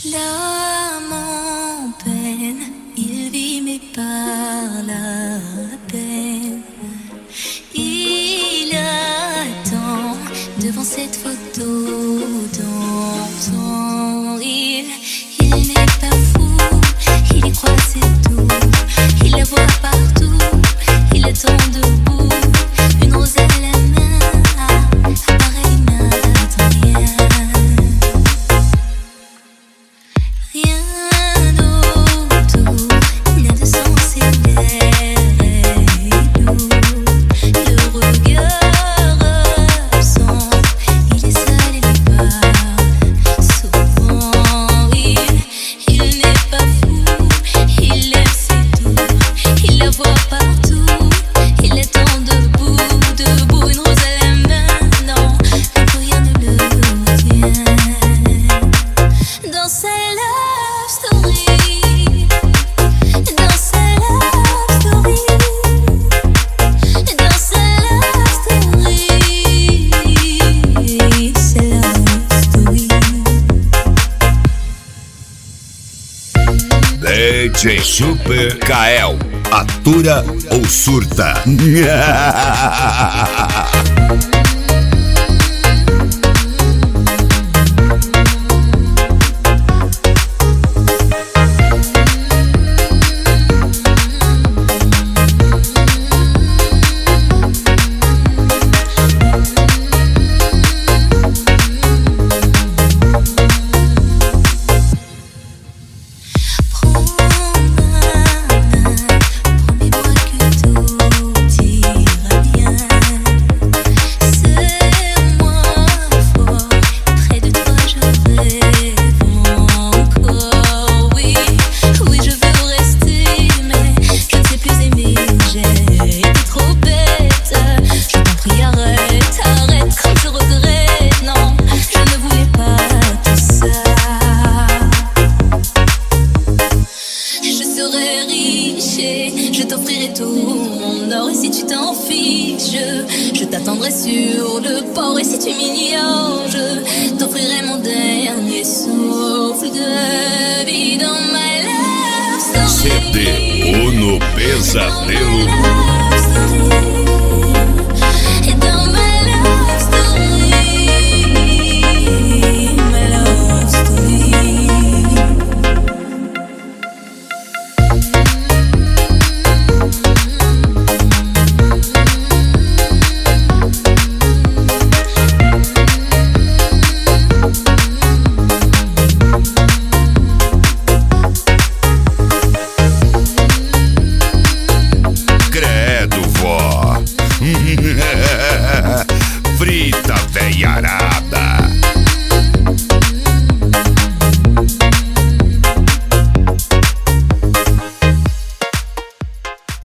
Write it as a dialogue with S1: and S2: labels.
S1: L'âme en peine, il vit mais par la peine. Il attend devant cette photo d'antan. Il n'est pas fou, il y croit c'est tout. Il la voit partout, il attend debout. Une rose à la main, pareil n'attend rien. Rien autour n'a de sens et l'air est doux. Le regard absent, il est seul et il part souvent. Il n'est pas fou, il aime ses tours. Il la voit partout, il attend debout, debout. Une rose à la main, non, plus rien ne le retient. Dans sa love story, dans sa love story, dans sa love story, sa love story.
S2: DJ Super Kael, atura ou surta?
S1: Je t'offrirai tout mon or et si tu t'en fiches, je t'attendrai sur le port et si tu m'ignores, je t'offrirai mon dernier souffle de vie dans my love story.
S2: CD Uno Pesadelo.
S1: Dans my love story, my love story.
S2: Frita veiará.